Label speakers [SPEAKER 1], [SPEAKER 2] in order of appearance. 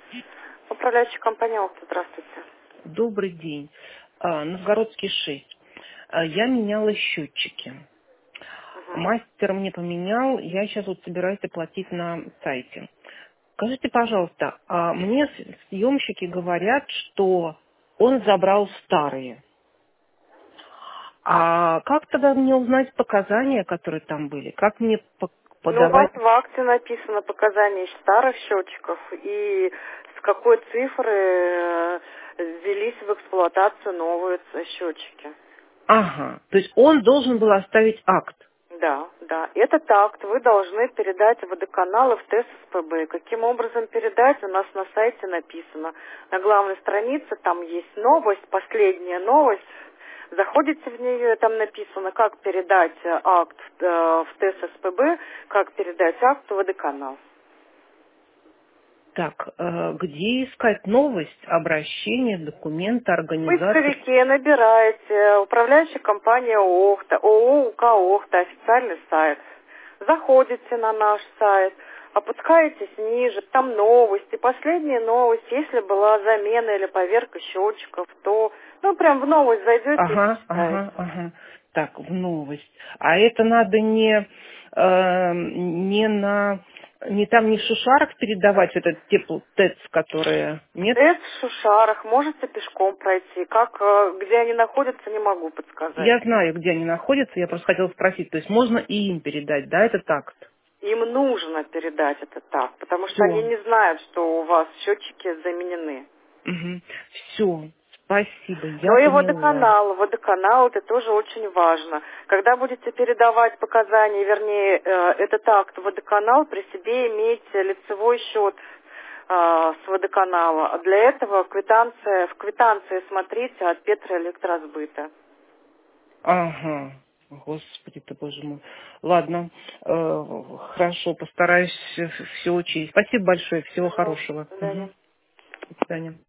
[SPEAKER 1] Управляющая компания «Окта», здравствуйте.
[SPEAKER 2] Добрый день. Новгородский 6. Я меняла счетчики.
[SPEAKER 1] Мгм.
[SPEAKER 2] Мастер мне поменял, я сейчас вот собираюсь оплатить на сайте. Скажите, пожалуйста, мне съемщики говорят, что он забрал старые. А как тогда мне узнать показания, которые там были? Как мне
[SPEAKER 1] Ну, у вас
[SPEAKER 2] подавать?
[SPEAKER 1] в акте написано показания старых счетчиков и с какой цифры ввелись в эксплуатацию новые счетчики.
[SPEAKER 2] Ага, то есть он должен был оставить акт.
[SPEAKER 1] Да, да. Этот акт вы должны передать в водоканал и в ТССПБ. Каким образом передать, у нас на сайте написано. На главной странице там есть новость, последняя новость. Заходите в нее, там написано, как передать акт в ТССПБ, как передать акт в водоканал.
[SPEAKER 2] Так, где искать новость, обращение, документы,
[SPEAKER 1] В
[SPEAKER 2] организации?
[SPEAKER 1] поисковике набираете управляющая компания ОХТА, ООО УК ОХТА, официальный сайт. Заходите на наш сайт, опускаетесь ниже, там новости, последняя новость. Если была замена или поверка счетчиков, то прям в новость зайдете и
[SPEAKER 2] Ага,
[SPEAKER 1] почитаете.
[SPEAKER 2] ага, ага. Так, в новость. А это надо не там, не в Шушарах передавать этот ТЭЦ, которые... Нет?
[SPEAKER 1] ТЭЦ в Шушарах, можете пешком пройти. Где они находятся, не могу подсказать.
[SPEAKER 2] Я знаю, где они находятся, я просто хотела спросить. То есть можно и им передать, да, этот акт?
[SPEAKER 1] Им нужно передать это так, потому что они
[SPEAKER 2] Все.
[SPEAKER 1] не знают, что у вас счетчики заменены.
[SPEAKER 2] Угу. Все. Спасибо, я
[SPEAKER 1] Но и
[SPEAKER 2] поняла.
[SPEAKER 1] водоканал это тоже очень важно. Когда будете передавать показания, вернее, этот акт в водоканал, при себе имейте лицевой счет с водоканала. А для этого в квитанции смотрите от Петроэлектросбыта.
[SPEAKER 2] Ага. Господи ты, боже мой. Ладно, хорошо, постараюсь все учесть. Спасибо большое, всего
[SPEAKER 1] Пожалуйста,
[SPEAKER 2] хорошего.
[SPEAKER 1] до свидания.
[SPEAKER 2] Мгм. До свидания.